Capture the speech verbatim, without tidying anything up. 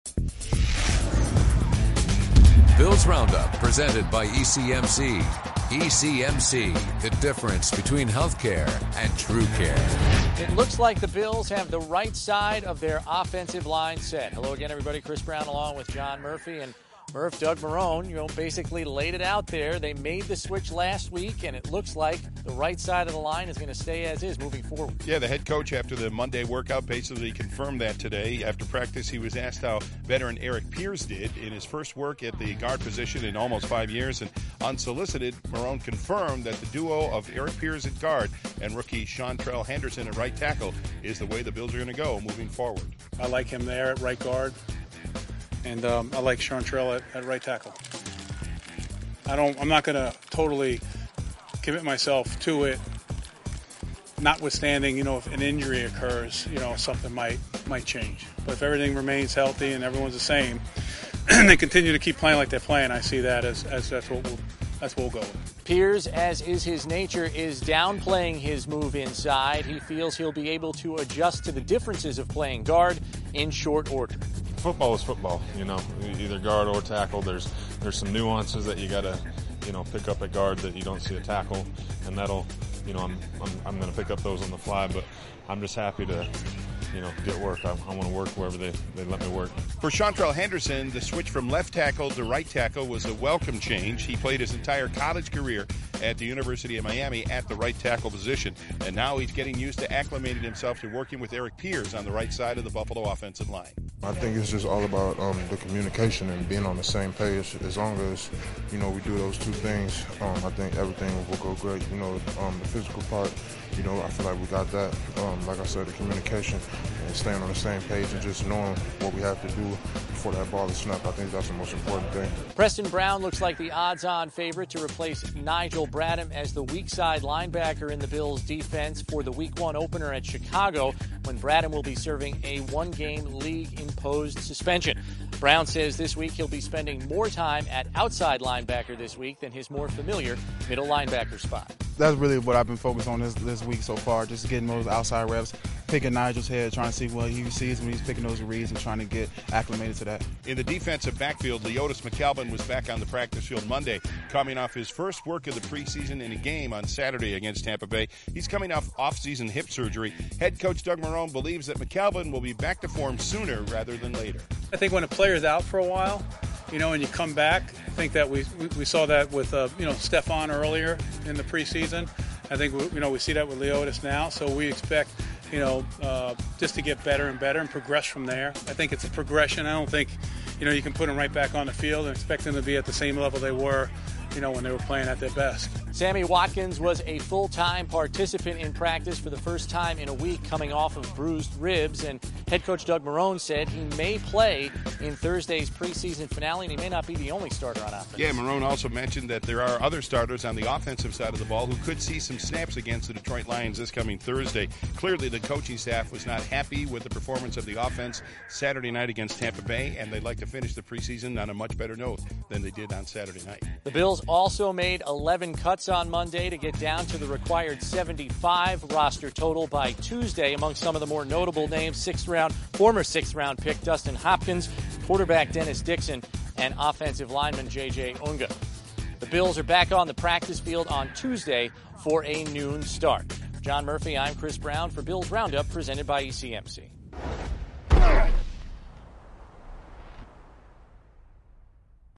Bills Roundup, presented by E C M C. E C M C, the difference between healthcare and true care. It looks like the Bills have the right side of their offensive line set. Hello again, everybody. Chris Brown along with John Murphy. And Murph, Doug Marrone, you know, basically laid it out there. They made the switch last week, and it looks like the right side of the line is going to stay as is moving forward. Yeah, the head coach after the Monday workout basically confirmed that today. After practice, he was asked how veteran Eric Pierce did in his first work at the guard position in almost five years. And unsolicited, Marrone confirmed that the duo of Eric Pierce at guard and rookie Seantrel Henderson at right tackle is the way the Bills are going to go moving forward. I like him there at right guard. And um, I like Seantrel at, at right tackle. I don't. I'm not going to totally commit myself to it. Notwithstanding, you know, if an injury occurs, you know, something might might change. But if everything remains healthy and everyone's the same, and they continue to keep playing like they're playing, I see that as, as that's what we'll that's what we'll go with. Piers, as is his nature, is downplaying his move inside. He feels he'll be able to adjust to the differences of playing guard in short order. Football is football, you know, either guard or tackle. There's there's some nuances that you got to, you know, pick up at guard that you don't see at tackle, and that'll, you know, I'm I'm, I'm going to pick up those on the fly, but I'm just happy to, you know, get work. I, I want to work wherever they, they let me work. For Seantrel Henderson, the switch from left tackle to right tackle was a welcome change. He played his entire college career at the University of Miami at the right tackle position, and now he's getting used to acclimating himself to working with Eric Pierce on the right side of the Buffalo offensive line. I think it's just all about um, the communication and being on the same page. As long as, you know, we do those two things, um, I think everything will go great. You know, um, the physical part, you know, I feel like we got that. Um, like I said, the communication and staying on the same page and just knowing what we have to do before that ball is snapped, I think that's the most important thing. Preston Brown looks like the odds-on favorite to replace Nigel Bradham as the weak side linebacker in the Bills' defense for the Week one opener at Chicago, when Bradham will be serving a one-game league-imposed suspension. Brown says this week he'll be spending more time at outside linebacker this week than his more familiar middle linebacker spot. That's really what I've been focused on this, this week so far, just getting those outside reps, picking Nigel's head, trying to see what he sees when he's picking those reads and trying to get acclimated to that. In the defensive backfield, Leotis McKelvin was back on the practice field Monday, coming off his first work of the preseason in a game on Saturday against Tampa Bay. He's coming off off-season hip surgery. Head coach Doug Marrone believes that McKelvin will be back to form sooner rather than later. I think when a player's out for a while, you know, and you come back, I think that we we saw that with, uh, you know, Stephon earlier in the preseason. I think, we, you know, we see that with Leotis now. So we expect, you know, uh, just to get better and better and progress from there. I think it's a progression. I don't think, you know, you can put them right back on the field and expect them to be at the same level they were, you know, when they were playing at their best. Sammy Watkins was a full-time participant in practice for the first time in a week coming off of bruised ribs, and head coach Doug Marrone said he may play in Thursday's preseason finale, and he may not be the only starter on offense. Yeah, Marrone also mentioned that there are other starters on the offensive side of the ball who could see some snaps against the Detroit Lions this coming Thursday. Clearly, the coaching staff was not happy with the performance of the offense Saturday night against Tampa Bay, and they'd like to finish the preseason on a much better note than they did on Saturday night. The Bills also made eleven cuts on Monday to get down to the required seventy-five roster total by Tuesday. Among some of the more notable names, sixth round, former sixth round pick Dustin Hopkins, quarterback Dennis Dixon, and offensive lineman J J Unga. The Bills are back on the practice field on Tuesday for a noon start. John Murphy, I'm Chris Brown for Bills Roundup, presented by E C M C.